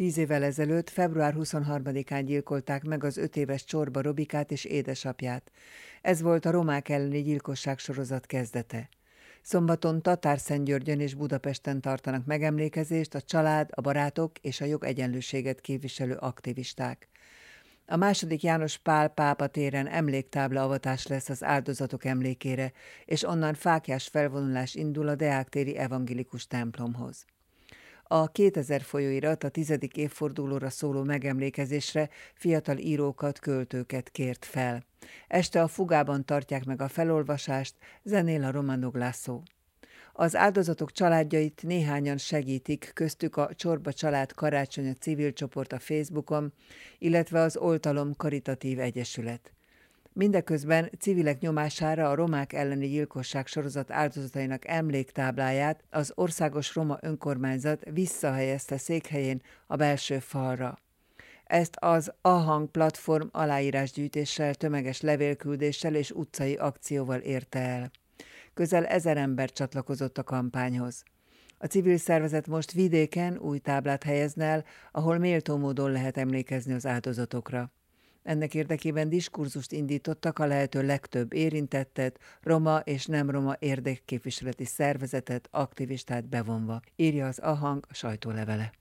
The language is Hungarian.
10 évvel ezelőtt, február 23-án gyilkolták meg az 5 éves Csorba Robikát és édesapját. Ez volt a romák elleni gyilkosság sorozat kezdete. Szombaton Tatárszentgyörgyön és Budapesten tartanak megemlékezést a család, a barátok és a jogegyenlőséget képviselő aktivisták. A II. János Pál pápa téren emléktábla-avatás lesz az áldozatok emlékére, és onnan fáklyás felvonulás indul a Deák-téri evangélikus templomhoz. A 2000 folyóirat a 10. évfordulóra szóló megemlékezésre fiatal írókat, költőket kért fel. Este a Fugában tartják meg a felolvasást, zenél a Romano Glasso. Az áldozatok családjait néhányan segítik, köztük a Csorba Család Karácsonya civil csoport a Facebookon, illetve az Oltalom Karitatív Egyesület. Mindeközben civilek nyomására a romák elleni gyilkosság sorozat áldozatainak emléktábláját az Országos Roma Önkormányzat visszahelyezte székhelyén a belső falra. Ezt az A-hang platform aláírásgyűjtéssel, tömeges levélküldéssel és utcai akcióval érte el. Közel 1000 ember csatlakozott a kampányhoz. A civil szervezet most vidéken új táblát helyezne el, ahol méltó módon lehet emlékezni az áldozatokra. Ennek érdekében diskurzust indítottak a lehető legtöbb érintettet, roma és nem roma érdekképviseleti szervezetet, aktivistát bevonva, írja az A-hang sajtólevele.